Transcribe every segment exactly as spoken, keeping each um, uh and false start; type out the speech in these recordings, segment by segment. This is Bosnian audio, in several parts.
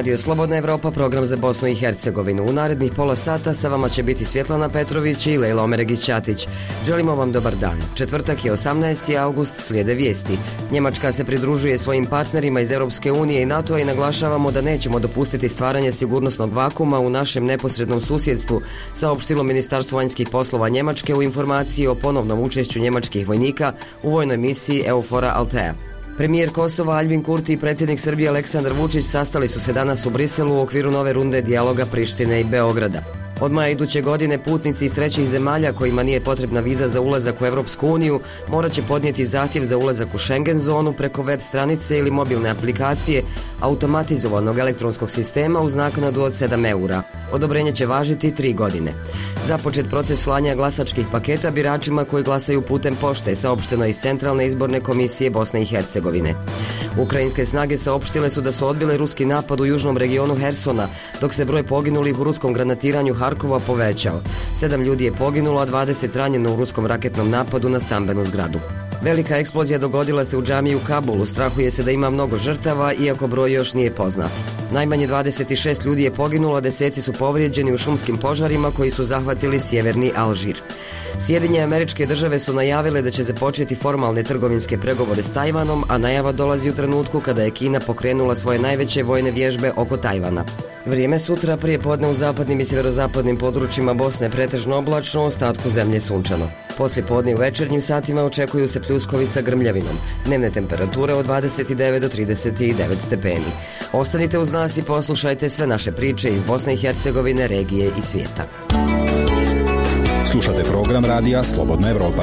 Radio Slobodna Evropa, program za Bosnu i Hercegovinu. U narednih pola sata sa vama će biti Svjetlana Petrović i Lejla Omeregić-Ćatić. Želimo vam dobar dan. Četvrtak je osamnaesti avgust, slijede vijesti. Njemačka se pridružuje svojim partnerima iz Europske unije i NATO-a i naglašavamo da nećemo dopustiti stvaranje sigurnosnog vakuma u našem neposrednom susjedstvu, saopštilo Ministarstvo vanjskih poslova Njemačke u informaciji o ponovnom učešću njemačkih vojnika u vojnoj misiji EUFOR Althea. Premijer Kosova Aljbin Kurti i predsjednik Srbije Aleksandar Vučić sastali su se danas u Briselu u okviru nove runde dijaloga Prištine i Beograda. Od maja iduće godine putnici iz trećih zemalja kojima nije potrebna viza za ulazak u Europsku uniju morat će podnijeti zahtjev za ulazak u Schengen zonu preko web stranice ili mobilne aplikacije automatizovanog elektronskog sistema uz naknadu od sedam eura. Odobrenje će važiti tri godine. Započet proces slanja glasačkih paketa biračima koji glasaju putem pošte, saopšteno iz Centralne izborne komisije Bosne i Hercegovine. Ukrajinske snage saopštile su da su odbile ruski napad u južnom regionu Hersona, dok se broj poginulih u ruskom granatiranju Harkova povećao. Sedam ljudi je poginulo, a dvadeset ranjeno u ruskom raketnom napadu na stambenu zgradu. Velika eksplozija dogodila se u džamiji u Kabulu. Strahuje se da ima mnogo žrtava, iako broj još nije poznat. Najmanje dvadeset šest ljudi je poginulo, a deseci su povrijeđeni u šumskim požarima koji su zahvatili sjeverni Alžir. Sjedinjene Američke Države su najavile da će započeti formalne trgovinske pregovore s Tajvanom, a najava dolazi u trenutku kada je Kina pokrenula svoje najveće vojne vježbe oko Tajvana. Vrijeme sutra prije podne u zapadnim i sjeverozapadnim područjima Bosne pretežno oblačno, u ostatku zemlje sunčano. Poslije podne i u večernjim satima očekuju se pljuskovi sa grmljavinom. Dnevne temperature od dvadeset devet do trideset devet stepeni. Ostanite uz nas i poslušajte sve naše priče iz Bosne i Hercegovine, regije i svijeta. Slušate program radija Slobodna Evropa.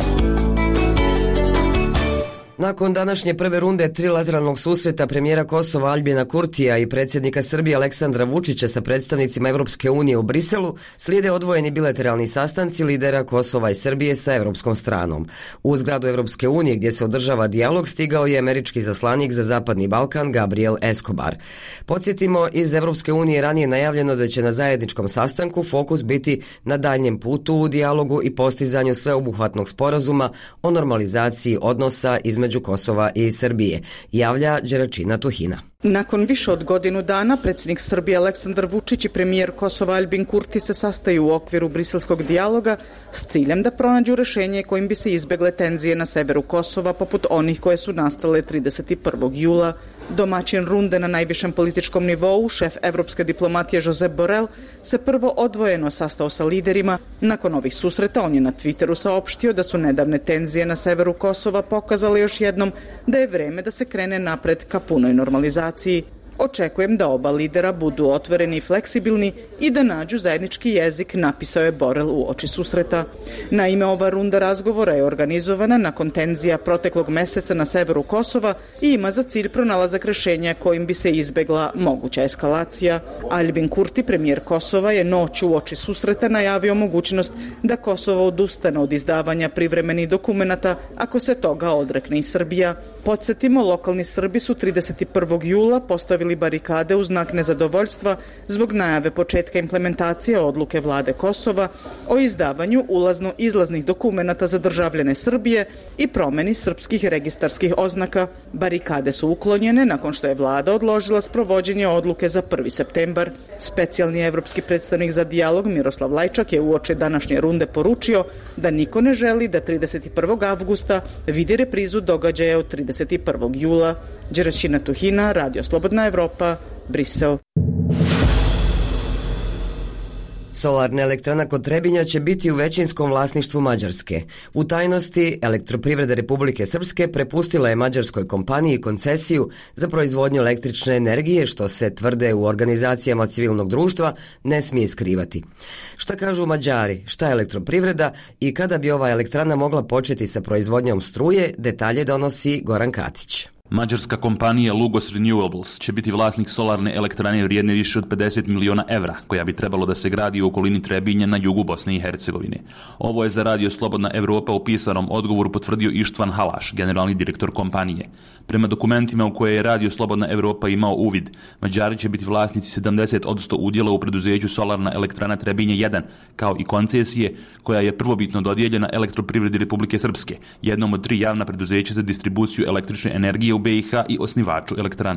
Nakon današnje prve runde trilateralnog susreta premijera Kosova Aljbina Kurtija i predsjednika Srbije Aleksandra Vučića sa predstavnicima Europske unije u Briselu, slijede odvojeni bilateralni sastanci lidera Kosova i Srbije sa europskom stranom. U zgradu Europske unije gdje se održava dijalog stigao je američki zaslanik za Zapadni Balkan Gabriel Escobar. Podsjetimo, iz Europske unije ranije najavljeno da će na zajedničkom sastanku fokus biti na daljnjem putu u dijalogu i postizanju sveobuhvatnog sporazuma o normalizaciji odnosa između Kosova i Srbije, javlja Đeračina Tuhina. Nakon više od godinu dana, predsjednik Srbije Aleksandar Vučić i premijer Kosova Aljbin Kurti se sastaju u okviru briselskog dijaloga s ciljem da pronađu rješenje kojim bi se izbjegle tenzije na severu Kosova poput onih koje su nastale trideset prvog jula. Domaćin runde na najvišem političkom nivou, šef evropske diplomatije Josep Borrell, se prvo odvojeno sastao sa liderima. Nakon ovih susreta on je na Twitteru saopštio da su nedavne tenzije na severu Kosova pokazale još jednom da je vreme da se krene napred ka punoj normalizaciji. Očekujem da oba lidera budu otvoreni i fleksibilni i da nađu zajednički jezik, napisao je Borrell u oči susreta. Naime, ova runda razgovora je organizovana nakon tenzija proteklog meseca na severu Kosova i ima za cilj pronalazak rješenja kojim bi se izbegla moguća eskalacija. Aljbin Kurti, premijer Kosova, je noć u oči susreta najavio mogućnost da Kosovo odustane od izdavanja privremenih dokumenata ako se toga odrekne i Srbija. Podsjetimo, lokalni Srbi su trideset prvog jula postavili barikade u znak nezadovoljstva zbog najave početka implementacije odluke vlade Kosova o izdavanju ulazno-izlaznih dokumenata za državljane Srbije i promjeni srpskih registarskih oznaka. Barikade su uklonjene nakon što je vlada odložila sprovođenje odluke za prvi septembar. Specijalni evropski predstavnik za dijalog Miroslav Lajčak je uoči današnje runde poručio da niko ne želi da trideset prvog avgusta vidi reprizu događaja od trideset prvog jula. Đeračina Tuhina, Radio Slobodna Evropa, Brisel. Solarna elektrana kod Trebinja će biti u većinskom vlasništvu Mađarske. U tajnosti, Elektroprivreda Republike Srpske prepustila je mađarskoj kompaniji koncesiju za proizvodnju električne energije, što se, tvrde u organizacijama civilnog društva, ne smije skrivati. Šta kažu Mađari, šta je elektroprivreda i kada bi ova elektrana mogla početi sa proizvodnjom struje, detalje donosi Goran Katić. Mađarska kompanija Lugos Renewables će biti vlasnik solarne elektrane vrijedne više od pedeset miliona evra, koja bi trebalo da se gradi u okolini Trebinja na jugu Bosne i Hercegovine. Ovo je za Radio Slobodna Evropa u pisanom odgovoru potvrdio Ištvan Halaš, generalni direktor kompanije. Prema dokumentima u koje je Radio Slobodna Evropa imao uvid, Mađari će biti vlasnici sedamdeset posto udjela u preduzeću Solarna elektrana Trebinje jedan, kao i koncesije koja je prvobitno dodijeljena Elektroprivredi Republike Srpske, jednom od tri javna preduzeća za distribuciju električne energije u B i H i osnivaču elektrane.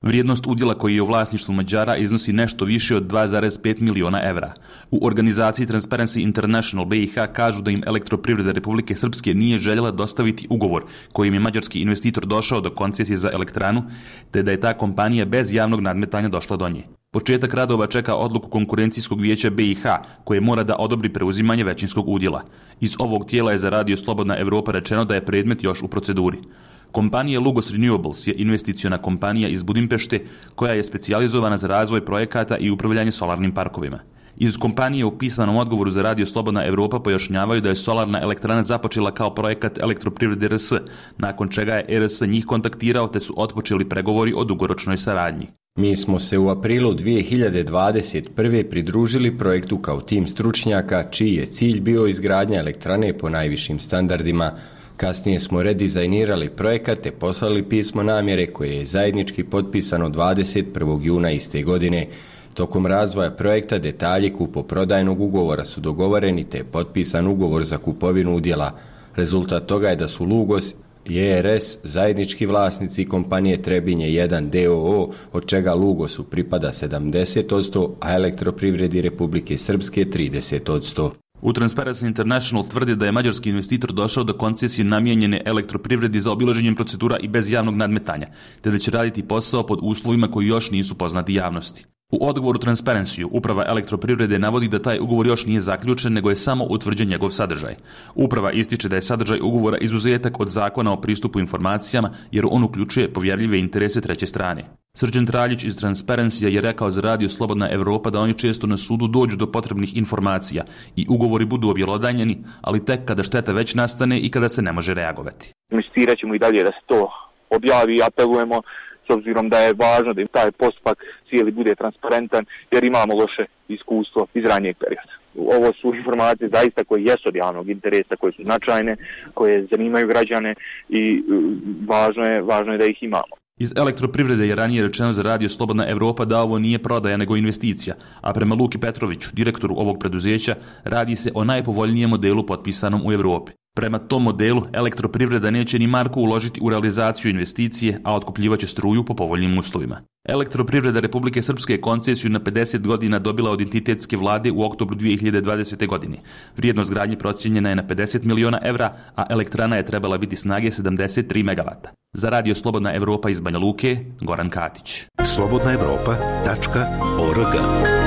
Vrijednost udjela koji je u vlasništvu Mađara iznosi nešto više od dva zarez pet miliona evra. U organizaciji Transparency International B i H kažu da im Elektroprivreda Republike Srpske nije željela dostaviti ugovor kojim je mađarski investitor došao do koncesije za elektranu, te da je ta kompanija bez javnog nadmetanja došla do nje. Početak radova čeka odluku konkurencijskog vijeća B i H, koje mora da odobri preuzimanje većinskog udjela. Iz ovog tijela je za Radio Slobodna Evropa rečeno da je predmet još u proceduri. Kompanija Lugos Renewables je investiciona kompanija iz Budimpešte koja je specijalizovana za razvoj projekata i upravljanje solarnim parkovima. Iz kompanije u pisanom odgovoru za Radio Slobodna Evropa pojašnjavaju da je solarna elektrana započela kao projekat Elektroprivrede R S, nakon čega je R S njih kontaktirao te su otpočeli pregovori o dugoročnoj saradnji. Mi smo se u aprilu dvije hiljade dvadeset prve pridružili projektu kao tim stručnjaka čiji je cilj bio izgradnja elektrane po najvišim standardima. Kasnije smo redizajnirali projekat te poslali pismo namjere koje je zajednički potpisano dvadeset prvog juna iste godine. Tokom razvoja projekta detalji kupoprodajnog ugovora su dogovoreni te je potpisan ugovor za kupovinu udjela. Rezultat toga je da su Lugos i E R S zajednički vlasnici kompanije Trebinje jedan d o o, od čega Lugosu pripada sedamdeset posto, a Elektroprivredi Republike Srpske trideset posto. U Transparency International tvrdi da je mađarski investitor došao do koncesije namijenjene Elektroprivredi za obilaženjem procedura i bez javnog nadmetanja, te da će raditi posao pod uslovima koji još nisu poznati javnosti. U odgovoru Transparency uprava Elektroprivrede navodi da taj ugovor još nije zaključen, nego je samo utvrđen njegov sadržaj. Uprava ističe da je sadržaj ugovora izuzetak od zakona o pristupu informacijama, jer on uključuje povjerljive interese treće strane. Srđan Traljić iz Transparency je rekao za Radio Slobodna Evropa da oni često na sudu dođu do potrebnih informacija i ugovori budu objelodanjeni, ali tek kada šteta već nastane i kada se ne može reagovati. Insistirat ćemo i dalje da se to objavi i apelujemo, s obzirom da je važno da im taj postupak cijeli bude transparentan, jer imamo loše iskustvo iz ranijeg perioda. Ovo su informacije zaista koje jesu od javnog interesa, koje su značajne, koje zanimaju građane i važno je, važno je da ih imamo. Iz Elektroprivrede je ranije rečeno za Radio Slobodna Evropa da ovo nije prodaja nego investicija, a prema Luki Petroviću, direktoru ovog preduzeća, radi se o najpovoljnijem modelu potpisanom u Evropi. Prema tom modelu Elektroprivreda neće ni marku uložiti u realizaciju investicije, a otkupljivaće struju po povoljnim uslovima. Elektroprivreda Republike Srpske koncesiju na pedeset godina dobila od entitetske vlade u oktobru dvije hiljade dvadesete. godine. Vrijednost gradnje procijenjena je na pedeset miliona evra, a elektrana je trebala biti snage sedamdeset tri megavata. Za Radio Slobodna Evropa iz Banja Luke, Goran Katić. slobodna evropa tačka org.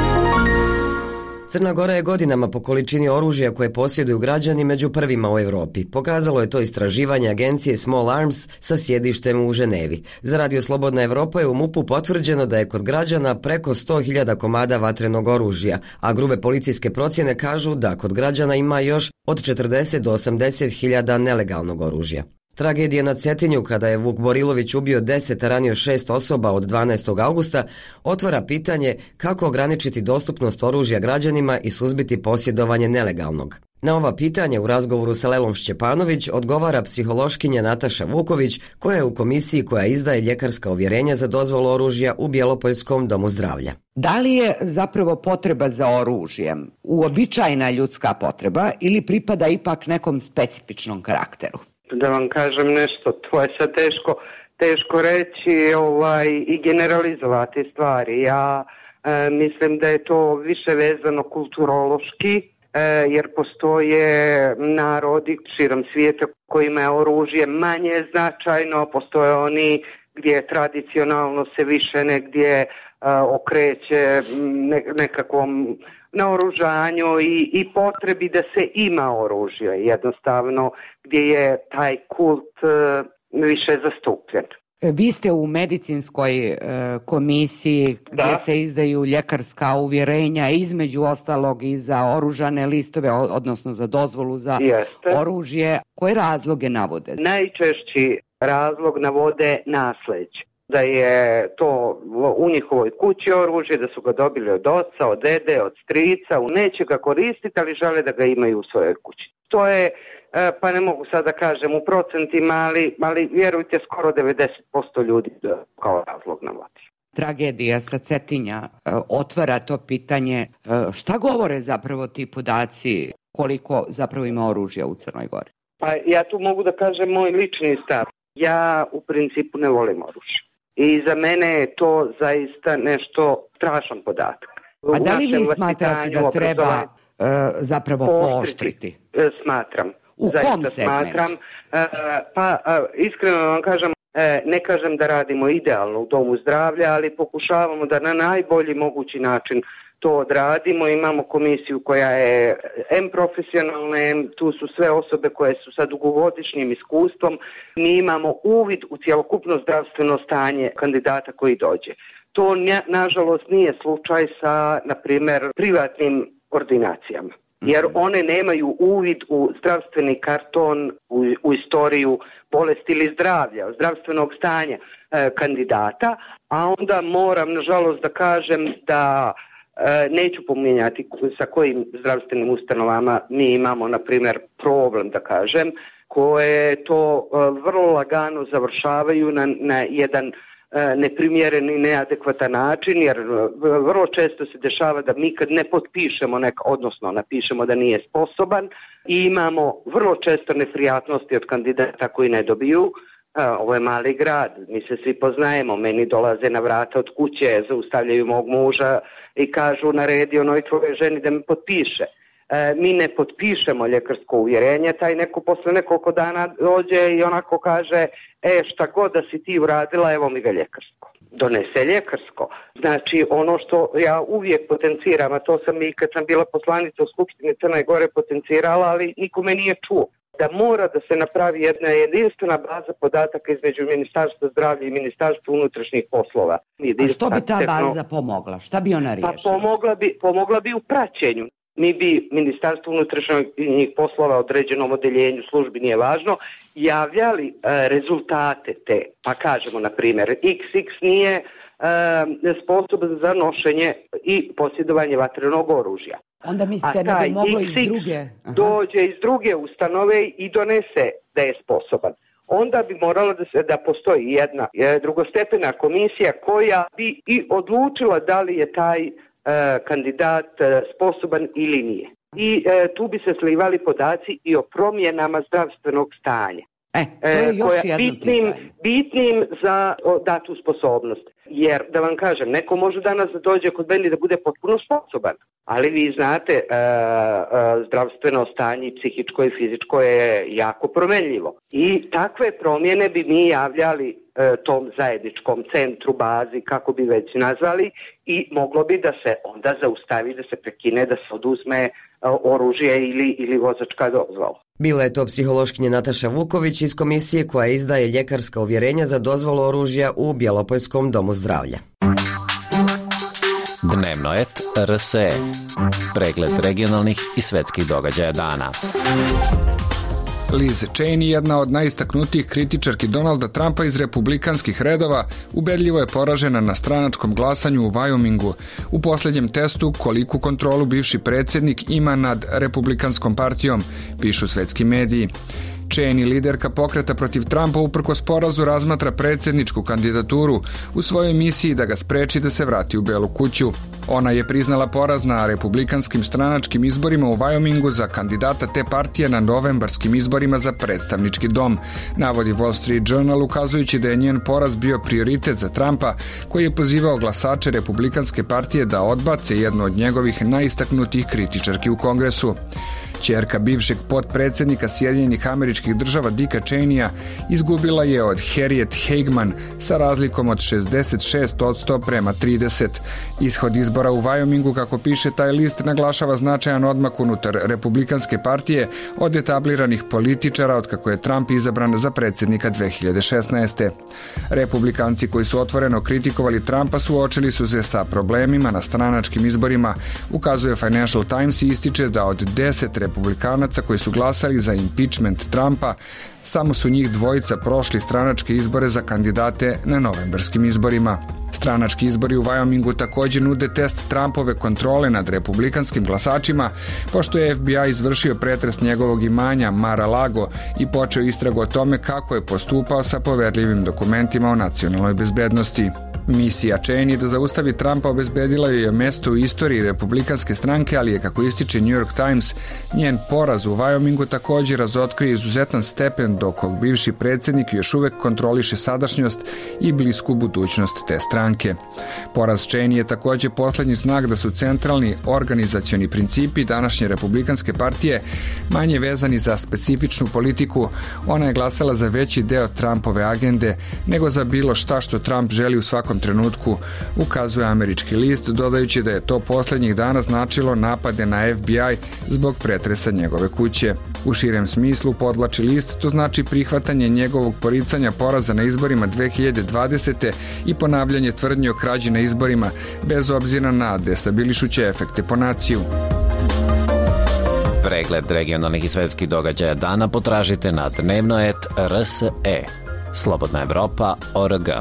Crna Gora je godinama po količini oružja koje posjeduju građani među prvima u Europi. Pokazalo je to istraživanje agencije Small Arms sa sjedištem u Ženevi. Za Radio Slobodna Evropa je u MUP-u potvrđeno da je kod građana preko sto hiljada komada vatrenog oružja, a grube policijske procjene kažu da kod građana ima još od četrdeset do osamdeset hiljada nelegalnog oružja. Tragedija na Cetinju, kada je Vuk Borilović ubio deset, a ranio šest osoba od dvanaestog augusta, otvara pitanje kako ograničiti dostupnost oružja građanima i suzbiti posjedovanje nelegalnog. Na ova pitanja u razgovoru sa Lelom Šćepanović odgovara psihološkinja Nataša Vuković, koja je u komisiji koja izdaje ljekarska uvjerenja za dozvolu oružja u Bjelopoljskom domu zdravlja. Da li je zapravo potreba za oružjem uobičajena ljudska potreba ili pripada ipak nekom specifičnom karakteru? Da vam kažem nešto, to je sad teško, teško reći ovaj, i generalizovati stvari. Ja e, mislim da je to više vezano kulturološki, e, jer postoje narodi širom svijeta kojima je oružje manje značajno, postoje oni gdje tradicionalno se više negdje e, okreće ne, nekakvom naoružanju i, i potrebi da se ima oružje, jednostavno gdje je taj kult e, više zastupljen. Vi ste u medicinskoj e, komisiji gdje da. se izdaju ljekarska uvjerenja, između ostalog i za oružane listove, odnosno za dozvolu za Jeste. oružje. Koje razloge navode? Najčešći razlog navode nasleđe. Da je to u njihovoj kući oružje, da su ga dobili od oca, od dede, od strica, neće ga koristiti, ali žele da ga imaju u svojoj kući. To je, pa ne mogu sad da kažem u procentima, ali, ali vjerujte, skoro devedeset posto ljudi kao razlog navodi. Tragedija sa Cetinja otvara to pitanje, šta govore zapravo ti podaci, koliko zapravo ima oružja u Crnoj Gori? Pa ja tu mogu da kažem moj lični stav. Ja u principu ne volim oružje. I za mene je to zaista nešto strašan podatak. A da li vi smatrate da treba uh, zapravo pooštriti? Smatram. U zaista kom segmentu? Smatram. Uh, pa uh, iskreno vam kažem, uh, ne kažem da radimo idealno u domu zdravlja, ali pokušavamo da na najbolji mogući način to odradimo. Imamo komisiju koja je em profesionalna, em tu su sve osobe koje su sa dugogodišnjim iskustvom. Mi imamo uvid u cjelokupno zdravstveno stanje kandidata koji dođe. To nažalost nije slučaj sa, na primjer, privatnim ordinacijama. Jer one nemaju uvid u zdravstveni karton, u, u istoriju bolesti ili zdravlja, zdravstvenog stanja e, kandidata, a onda moram nažalost da kažem da e, neću pominjati sa kojim zdravstvenim ustanovama mi imamo, na primjer, problem, da kažem, koje to e, vrlo lagano završavaju na, na jedan neprimjeren i neadekvatan način, jer vrlo često se dešava da mi kad ne potpišemo neka, odnosno napišemo da nije sposoban, i imamo vrlo često neprijatnosti od kandidata koji ne dobiju. Ovo je mali grad, mi se svi poznajemo, meni dolaze na vrata od kuće, zaustavljaju mog muža i kažu naredi onoj tvojoj ženi da mi potpiše. E, mi ne potpišemo ljekarsko uvjerenje, taj neko posle nekoliko dana dođe i onako kaže, e šta god da si ti uradila, evo mi ga ljekarsko. Donese ljekarsko. Znači ono što ja uvijek potenciram, a to sam i kad sam bila poslanica u Skupštini Crne Gore potencirala, ali niko me nije čuo, da mora da se napravi jedna jedinstvena baza podataka između Ministarstva zdravlja i Ministarstva unutrašnjih poslova. A što bi ta baza pomogla? Šta bi ona riješila? Pa pomogla bi, pomogla bi u praćenju. Mi bi Ministarstvo unutrašnjih poslova, određenom odeljenju, službi, nije važno, javljali e, rezultate te. Pa kažemo, na primjer, iks iks nije e, sposoban za nošenje i posjedovanje vatrenog oružja. Onda mislite da bi moglo iz druge... Aha. Dođe iz druge ustanove i donese da je sposoban. Onda bi moralo da se da postoji jedna e, drugostepena komisija koja bi i odlučila da li je taj kandidat sposoban ili nije. I e, tu bi se slivali podaci i o promjenama zdravstvenog stanja. E, to je još koja, jedno bitnim, bitnim za o, datu sposobnost. Jer, da vam kažem, neko može danas da dođe kod meni da bude potpuno sposoban, ali vi znate, e, e, zdravstveno stanje, psihičko i fizičko je jako promenljivo. I takve promjene bi mi javljali e, tom zajedničkom centru, bazi, kako bi već nazvali, i moglo bi da se onda zaustavi, da se prekine, da se oduzme e, oružje ili, ili vozačka dozvola. Bila je to psihološkinja Nataša Vuković iz komisije koja izdaje ljekarska uvjerenja za dozvolu oružja u Bjelopoljskom domu zdravlja. Dnevnoet R S E. Pregled regionalnih i svetskih događaja dana. Liz Cheney, jedna od najistaknutijih kritičarki Donalda Trumpa iz republikanskih redova, ubedljivo je poražena na stranačkom glasanju u Wyomingu u posljednjem testu koliku kontrolu bivši predsjednik ima nad republikanskom partijom, pišu svetski mediji. Cheney, liderka pokreta protiv Trumpa, uprkos porazu razmatra predsjedničku kandidaturu u svojoj misiji da ga spreči da se vrati u Belu kuću. Ona je priznala poraz na republikanskim stranačkim izborima u Wyomingu za kandidata te partije na novembarskim izborima za predstavnički dom, navodi Wall Street Journal, ukazujući da je njen poraz bio prioritet za Trumpa, koji je pozivao glasače republikanske partije da odbace jednu od njegovih najistaknutijih kritičarki u Kongresu. Ćerka bivšeg potpredsjednika Sjedinjenih Američkih Država Dicka Cheneya izgubila je od Harriet Hageman sa razlikom od šezdeset šest posto prema trideset. Ishod izbora u Wyomingu, kako piše taj list, naglašava značajan odmak unutar republikanske partije od etabliranih političara od kako je Trump izabran za predsjednika dve hiljade šesnaeste. Republikanci koji su otvoreno kritikovali Trumpa suočili su se sa problemima na stranačkim izborima, ukazuje Financial Times i ističe da od deset republikanaca koji su glasali za impeachment Trumpa, samo su njih dvojica prošli stranačke izbore za kandidate na novembarskim izborima. Stranački izbori u Wyomingu također nude test Trumpove kontrole nad republikanskim glasačima, pošto je F B I izvršio pretres njegovog imanja Mar-a-Lago i počeo istragu o tome kako je postupao sa poverljivim dokumentima o nacionalnoj bezbednosti. Misija Cheney da zaustavi Trumpa obezbedila joj je mesto u istoriji republikanske stranke, ali je, kako ističe New York Times, njen poraz u Wyomingu također razotkrio izuzetan stepen do kog bivši predsjednik još uvek kontroliše sadašnjost i blisku budućnost te stranke. Poraz Cheney je također posljednji znak da su centralni organizacioni principi današnje republikanske partije manje vezani za specifičnu politiku. Ona je glasala za veći deo Trumpove agende nego za bilo šta što Trump želi u svakom trenutku, ukazuje američki list, dodajući da je to posljednjih dana značilo napade na F B I zbog pretresa njegove kuće. U širem smislu, podlači list, to znači prihvatanje njegovog poricanja poraza na izborima dve hiljade dvadesete i ponavljanje tvrdnji o krađi na izborima, bez obzira na destabilišuće efekte po naciju. Pregled regionalnih i svetskih događaja dana potražite na dnevnoet R S E. Slobodna Evropa точка O R G.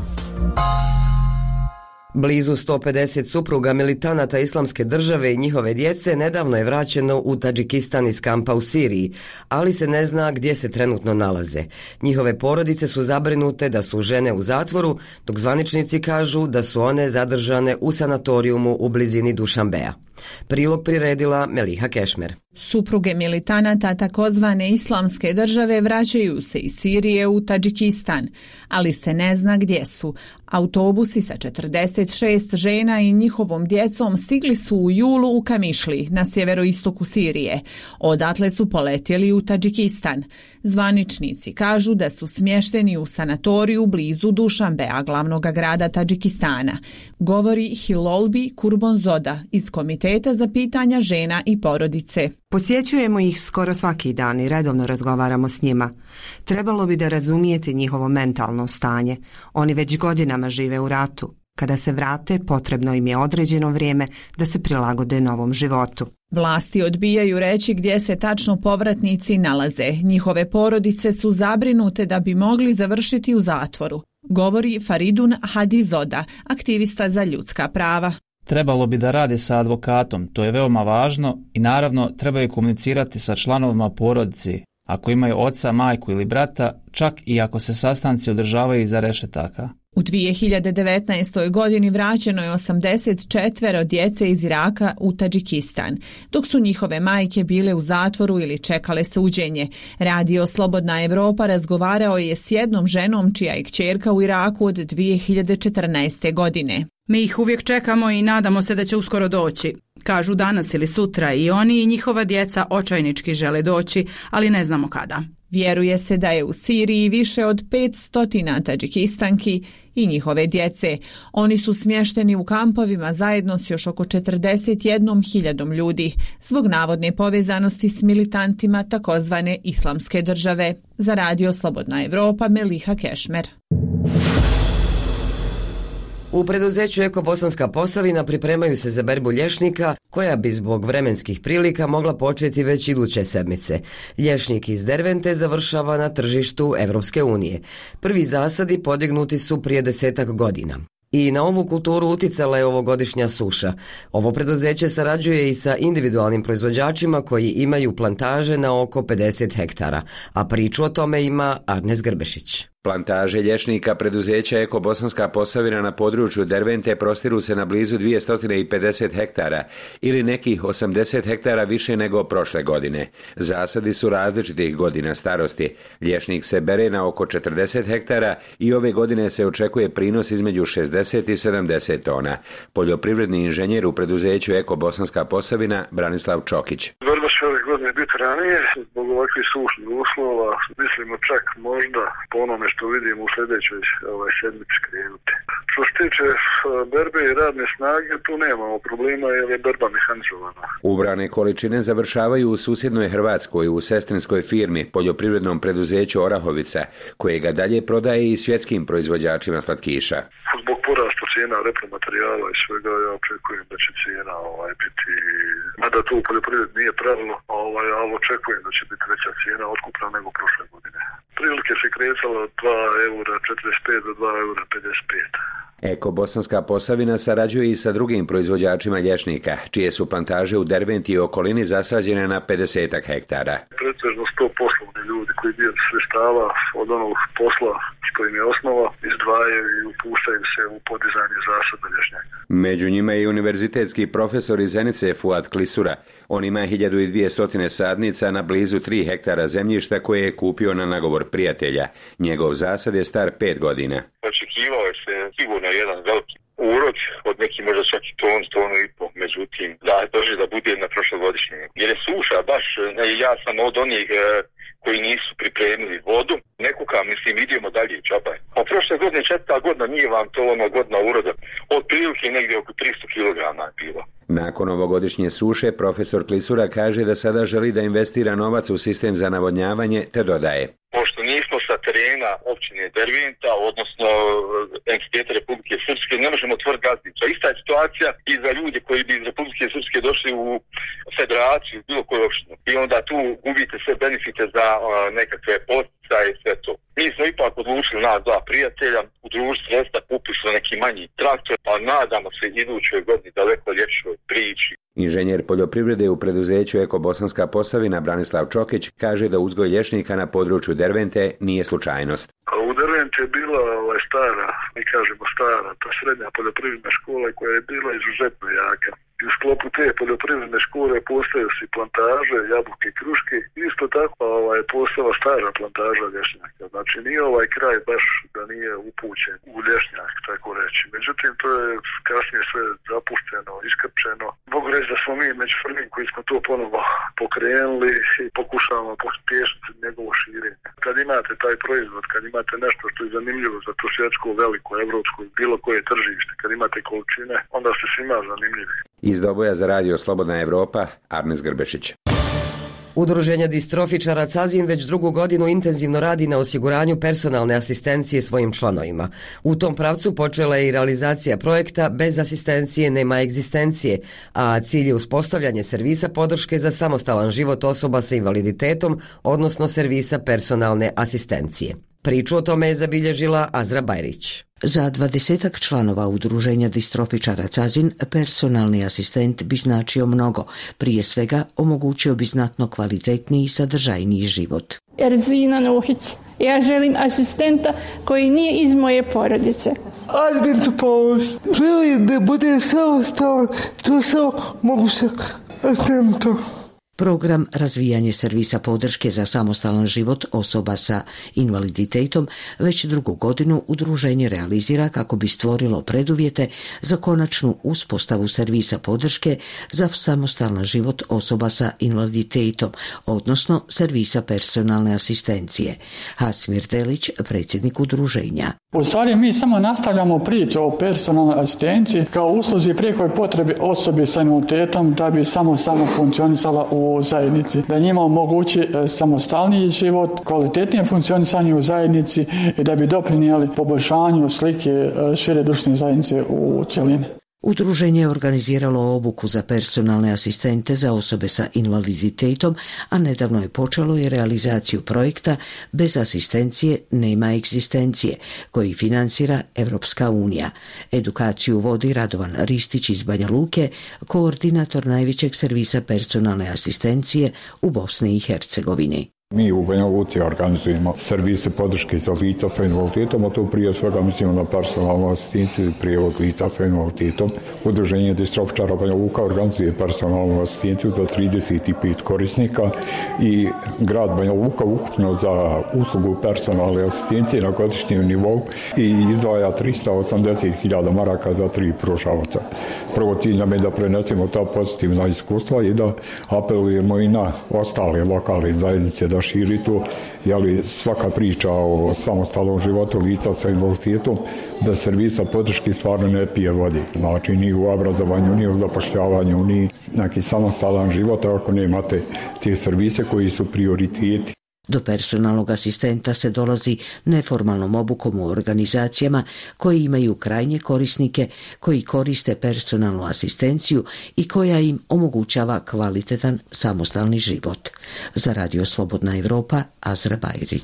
Blizu sto pedeset supruga militanata Islamske države i njihove djece nedavno je vraćeno u Tadžikistan iz kampa u Siriji, ali se ne zna gdje se trenutno nalaze. Njihove porodice su zabrinute da su žene u zatvoru, dok zvaničnici kažu da su one zadržane u sanatorijumu u blizini Dušanbeja. Prilog priredila Meliha Kešmer. Supruge militanata takozvane Islamske države vraćaju se iz Sirije u Tadžikistan, ali se ne zna gdje su. Autobusi sa četrdeset šest žena i njihovom djecom stigli su u julu u Kamišli, na sjeveroistoku Sirije. Odatle su poletjeli u Tadžikistan. Zvaničnici kažu da su smješteni u sanatoriju blizu Dušanbeja, glavnog grada Tadžikistana. Govori Hilolbi Kurbonzoda iz Komiteta za pitanja žena i porodice. Posjećujemo ih skoro svaki dan i redovno razgovaramo s njima. Trebalo bi da razumijete njihovo mentalno stanje. Oni već godinama žive u ratu. Kada se vrate, potrebno im je određeno vrijeme da se prilagode novom životu. Vlasti odbijaju reći gdje se tačno povratnici nalaze. Njihove porodice su zabrinute da bi mogli završiti u zatvoru. Govori Faridun Hadizoda, aktivista za ljudska prava. Trebalo bi da rade sa advokatom, to je veoma važno i naravno trebaju komunicirati sa članovima porodice, ako imaju oca, majku ili brata, čak i ako se sastanci održavaju iza rešetaka. U dvije hiljade devetnaestoj. godini vraćeno je osamdeset četiri djece iz Iraka u Tadžikistan, dok su njihove majke bile u zatvoru ili čekale suđenje. Radio Slobodna Evropa razgovarao je s jednom ženom čija je kćerka u Iraku od dvije hiljade četrnaeste. godine. Mi ih uvijek čekamo i nadamo se da će uskoro doći. Kažu danas ili sutra i oni i njihova djeca očajnički žele doći, ali ne znamo kada. Vjeruje se da je u Siriji više od petsto Tadžikistanki i njihove djece. Oni su smješteni u kampovima zajedno s još oko četrdeset jednom hiljadom ljudi zbog navodne povezanosti s militantima takozvane Islamske države. Za Radio Slobodna Evropa, Meliha Kešmer. U preduzeću Eko Bosanska Posavina pripremaju se za berbu lješnika koja bi zbog vremenskih prilika mogla početi već iduće sedmice. Lješnik iz Dervente završava na tržištu Evropske unije. Prvi zasadi podignuti su prije desetak godina. I na ovu kulturu uticala je ovogodišnja suša. Ovo preduzeće sarađuje i sa individualnim proizvođačima koji imaju plantaže na oko pedeset hektara, a priču o tome ima Arnes Grbešić. Plantaže lješnika preduzeća Eko Bosanska Posavina na području Dervente prostiru se na blizu dvjesto pedeset hektara ili nekih osamdeset hektara više nego prošle godine. Zasadi su različitih godina starosti. Lješnik se bere na oko četrdeset hektara i ove godine se očekuje prinos između šezdeset i sedamdeset tona. Poljoprivredni inženjer u preduzeću Eko Bosanska Posavina Branislav Čokić. Berba će ove godine biti ranije zbog ovakvih sušnih uslova. Mislimo čak možda po onome što vidimo u sljedećoj ovaj, sedmici krenuti. Što se tiče berbe i radne snage, tu nemamo problema jer je berba mehanizovana. Ubrane količine završavaju u susjednoj Hrvatskoj u sestrinskoj firmi, poljoprivrednom preduzeću Orahovica, koje ga dalje prodaje i svjetskim proizvođačima slatkiša. Zbog porasta cijena repromaterijala i svega ja očekujem da će cijena ovaj, biti, mada to u poljoprivredi nije pravilo, ovaj, ali očekujem da će biti veća cijena otkupna nego prošle godine. Prilike se kretalo od dva eura četrdeset pet do dva eura pedeset pet. Eko Bosanska Posavina sarađuje i sa drugim proizvođačima lješnika, čije su plantaže u Derventi i okolini zasađene na pedesetak hektara. Pretežno sto poslovni ljudi koji dio sredstava od onog posla što im je osnova, izdvajaju i upuštaju se u podizanje zasada lješnjaka. Među njima je i univerzitetski profesor iz Zenice Fuad Klisura. On ima hiljadu dvjesto sadnica na blizu tri hektara zemljišta koje je kupio na nagovor prijatelja. Njegov zasad je star pet godina. Očekivao je se sigurno jedan veliki urod od neki možda čak i ton, tonu i po, međutim da dođe da bude na prošlogodišnjem. Jer je suša baš, ja sam od onih koji nisu pripremili vodu, ne kukam, mislim, idemo dalje, čabaj. A prošle godine, četvrta godina, nije vam to ono godina uroda, od prilike negdje oko tristo kilograma je bilo. Nakon ovogodišnje suše, profesor Klisura kaže da sada želi da investira novac u sistem za navodnjavanje, te dodaje. Pošto nismo sa terena općine Derventa, odnosno entiteta Republike Srpske, ne možemo otvoriti gazdinstvo. Ista je situacija i za ljude koji bi iz Republike Srpske došli u federaciju, bilo koju opštinu. I onda tu gubite sve benefite za uh, nekakve poticaje i sve to. Mi smo ipak odlučili, nas dva prijatelja, udružiti sredstva, kupili smo neki manji traktor, pa nadamo se idućoj godini daleko ljepšoj priči. Inženjer poljoprivrede u preduzeću Eko Bosanska Posavina Branislav Čokić kaže da uzgoj lješnika na području Dervente nije slučajnost. U Derventi je bila ovaj, stara, mi kažemo stara, ta srednja poljoprivredna škola koja je bila izuzetno jaka. I u sklopu te poljoprivredne škole postoje si plantaže, jabuke i kruške. Isto tako ovaj, postala stara plantaža lješnjaka. Znači nije ovaj kraj baš da nije upućen u lješnjak, tako reći. Međutim, to je kasnije sve zapušteno, iskrčeno. Mogu reći da smo mi među prvim koji smo to ponovo pokrenuli i pokušavamo pospješiti njegovo širenje. Kad imate taj proizvod, kad imate nešto što je zanimljivo za to svjetsko, veliko, evropsko, bilo koje tržište, kad imate količine, onda ste svima zanimljivi. Iz Doboja za radio Slobodna Evropa, Arnes Grbešić. Udruženje distrofičara Cazin već drugu godinu intenzivno radi na osiguranju personalne asistencije svojim članovima. U tom pravcu počela je i realizacija projekta Bez asistencije nema egzistencije, a cilj je uspostavljanje servisa podrške za samostalan život osoba sa invaliditetom, odnosno servisa personalne asistencije. Priču o tome je zabilježila Azra Bajrić. Za dvadesetak članova udruženja distrofičara Cazin personalni asistent bi značio mnogo. Prije svega omogućio bi znatno kvalitetniji i sadržajniji život. Erzina Nuhić. Ja želim asistenta koji nije iz moje porodice. Admintu pomoć. Želim da bude samostalan, to samo mogu sa asistentom. Program razvijanje servisa podrške za samostalan život osoba sa invaliditetom već drugu godinu udruženje realizira kako bi stvorilo preduvjete za konačnu uspostavu servisa podrške za samostalan život osoba sa invaliditetom, odnosno servisa personalne asistencije. Hasimir Delić, predsjednik udruženja. U stvari mi samo nastavljamo priču o personalnoj asistenciji kao usluzi prijekoj potrebi osobe sa invaliditetom da bi samostalno funkcionisala u zajednici, da njima omogući samostalniji život, kvalitetnije funkcionisanje u zajednici i da bi doprinijeli poboljšanju slike šire društvene zajednice u cjelini. Udruženje je organiziralo obuku za personalne asistente za osobe sa invaliditetom, a nedavno je počelo i realizaciju projekta Bez asistencije nema egzistencije, koji financira Evropska unija. Edukaciju vodi Radovan Ristić iz Banja Luke, koordinator najvećeg servisa personalne asistencije u Bosni i Hercegovini. Mi u Banja Luci organizujemo servise podrške za lica sa invaliditetom, a to prije svega mislimo na personalnu asistenciju i prijevod lica sa invaliditetom. Udruženje distrofičara Banja Luka organizuje personalnu asistenciju za trideset pet korisnika i grad Banja Luka ukupno za uslugu personalne asistencije na godišnjem nivou i izdvaja tristo osamdeset hiljada maraka za tri pružavaca. Prvo cilj nam je da prenesemo ta pozitivna iskustva i da apelujemo i na ostale lokalne zajednice da širi to, jeli svaka priča o samostalnom životu lica sa invaliditetom bez servisa podrške stvarno ne pije vodi. Znači ni u obrazovanju, ni u zapošljavanju, ni neki samostalan život ako nemate te servise koji su prioriteti. Do personalnog asistenta se dolazi neformalnom obukom u organizacijama koji imaju krajnje korisnike koji koriste personalnu asistenciju i koja im omogućava kvalitetan samostalni život. Za radio Slobodna Evropa, Azra Bajrić.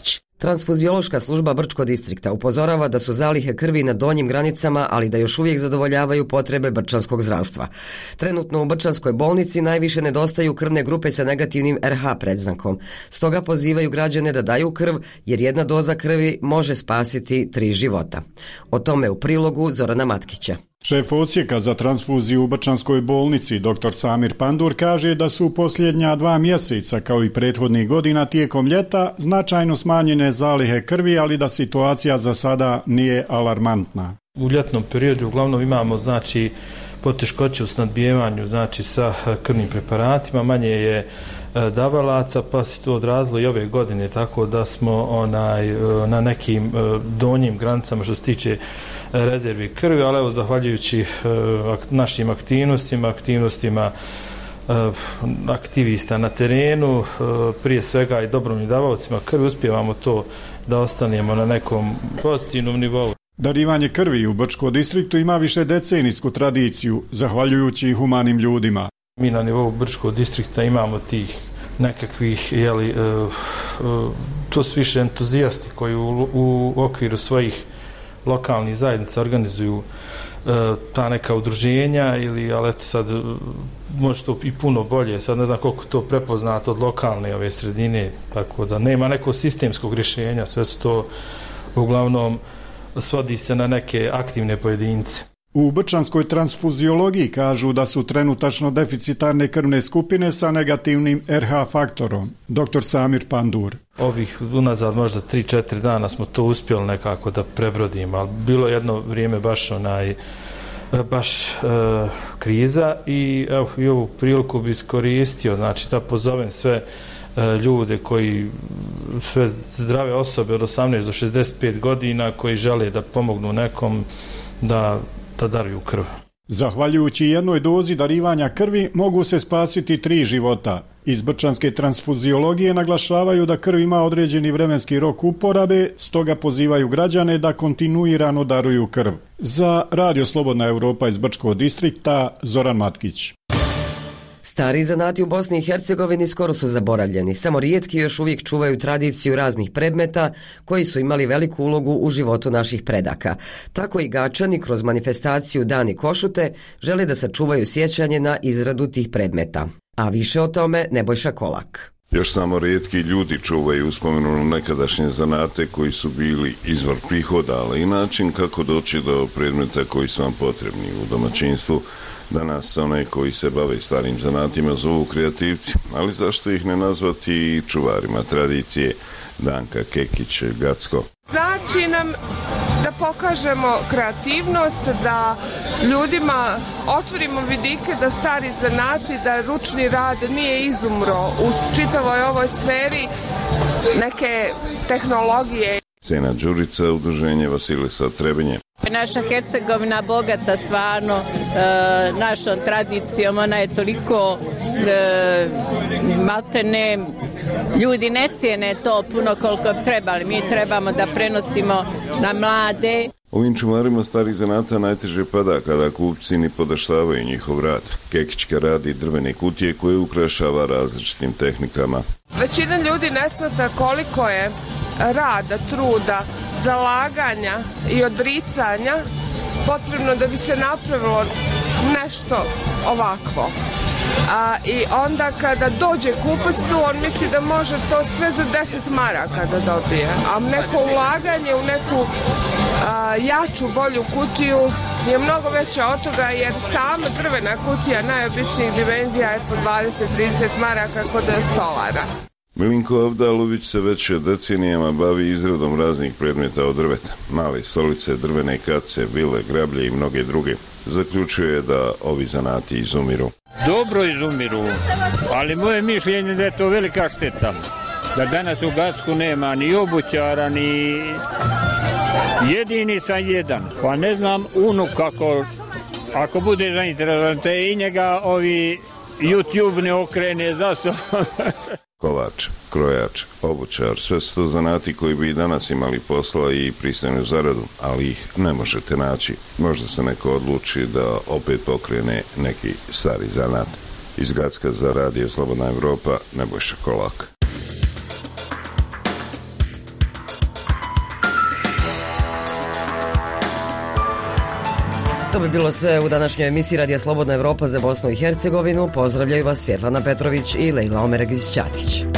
Transfuziološka služba Brčko distrikta upozorava da su zalihe krvi na donjim granicama, ali da još uvijek zadovoljavaju potrebe brčanskog zdravstva. Trenutno u Brčanskoj bolnici najviše nedostaju krvne grupe sa negativnim er ha predznakom. Stoga pozivaju građane da daju krv, jer jedna doza krvi može spasiti tri života. O tome u prilogu Zorana Matkića. Šef odsjeka za transfuziju u Brčanskoj bolnici, doktor Samir Pandur, kaže da su u posljednja dva mjeseca, kao i prethodnih godina tijekom ljeta, značajno smanjene zalihe krvi, ali da situacija za sada nije alarmantna. U ljetnom periodu uglavnom imamo znači poteškoće u snadbijevanju znači sa krvnim preparatima, manje je davalaca, pa se to odrazilo i ove godine, tako da smo onaj na nekim donjim granicama što se tiče rezervi krvi, ali evo zahvaljujući našim aktivnostima, aktivnostima aktivista na terenu, prije svega i dobrovoljnim davaocima krvi, uspijevamo to da ostanemo na nekom pozitivnom nivou. Darivanje krvi u Brčkom distriktu ima više decenijsku tradiciju, zahvaljujući humanim ljudima. Mi na nivou Brčkog distrikta imamo tih nekakvih, jeli, uh, uh, to su više entuzijasti koji u, u okviru svojih lokalnih zajednica organizuju uh, ta neka udruženja, ili, ali eto sad uh, može to i puno bolje, sad ne znam koliko to prepoznato od lokalne ove sredine, tako da nema nekog sistemskog rješenja, sve su to uglavnom svodi se na neke aktivne pojedince. U brčanskoj transfuziologiji kažu da su trenutačno deficitarne krvne skupine sa negativnim er ha faktorom. doktor Samir Pandur. Ovih unazad možda tri četiri dana smo to uspjeli nekako da prebrodimo, ali bilo jedno vrijeme baš onaj baš e, kriza i evo i ovu priliku bi iskoristio, znači da pozovem sve e, ljude koji, sve zdrave osobe od osamnaest do šezdeset pet godina koji žele da pomognu nekom da da daruju krv. Zahvaljujući jednoj dozi darivanja krvi mogu se spasiti tri života. Iz brčanske transfuziologije naglašavaju da krv ima određeni vremenski rok uporabe, stoga pozivaju građane da kontinuirano daruju krv. Za Radio Slobodna Europa iz Brčkog distrikta, Zoran Matkić. Stari zanati u Bosni i Hercegovini skoro su zaboravljeni. Samo rijetki još uvijek čuvaju tradiciju raznih predmeta koji su imali veliku ulogu u životu naših predaka. Tako i Gačani kroz manifestaciju Dani košute žele da sačuvaju sjećanje na izradu tih predmeta. A više o tome Nebojša Kolak. Još samo rijetki ljudi čuvaju uspomenu na nekadašnje zanate koji su bili izvor prihoda, ali i način kako doći do predmeta koji su vam potrebni u domaćinstvu. Danas one koji se bave starim zanatima zovu kreativci, ali zašto ih ne nazvati i čuvarima tradicije? Danka Kekić, Gacko. Znači nam da pokažemo kreativnost, da ljudima otvorimo vidike da stari zanati, da ručni rad nije izumro u čitavoj ovoj sferi neke tehnologije. Sena Đurica, udruženje Vasilisa Trebinje. Naša Hercegovina bogata stvarno e, našom tradicijom, ona je toliko e, maltene, ljudi ne cijene to puno koliko bi trebali, mi trebamo da prenosimo na mlade. Ovim čuvarima starih zanata najteže pada kada kupci ni podaštavaju njihov rad. Kekićka radi drvene kutije koje ukrašava različitim tehnikama. Većina ljudi ne shvata koliko je rada, truda, zalaganja i odricanja potrebno da bi se napravilo nešto ovakvo. A, I onda kada dođe kupac tu, on misli da može to sve za deset maraka da dobije. A neko ulaganje u neku a, jaču, bolju kutiju je mnogo veća od toga, jer sama drvena kutija najobičnijih dimenzija je po dvadeset do trideset maraka kod stolara. Milinko Avdalović se već decenijama bavi izradom raznih predmeta od drveta. Male stolice, drvene kace, vile, grablje i mnoge druge. Zaključuje da ovi zanati izumiru. Dobro izumiru, ali moje mišljenje da je to velika šteta. Da danas u Gacku nema ni obućara, ni jedini sam jedan. Pa ne znam unuk kako, ako bude zainteresovan, te i njega ovi YouTube ne okrene za sobom. Kovač, krojač, obućar, sve su to zanati koji bi i danas imali posla i pristojnu zaradu, ali ih ne možete naći. Možda se neko odluči da opet pokrene neki stari zanat. Iz Gacka za Radio Slobodna Europa, Nebojša Kolak. To bi bilo sve u današnjoj emisiji Radija Slobodna Evropa za Bosnu i Hercegovinu. Pozdravljaju vas Svjetlana Petrović i Lejla Omeregić-Ćatić.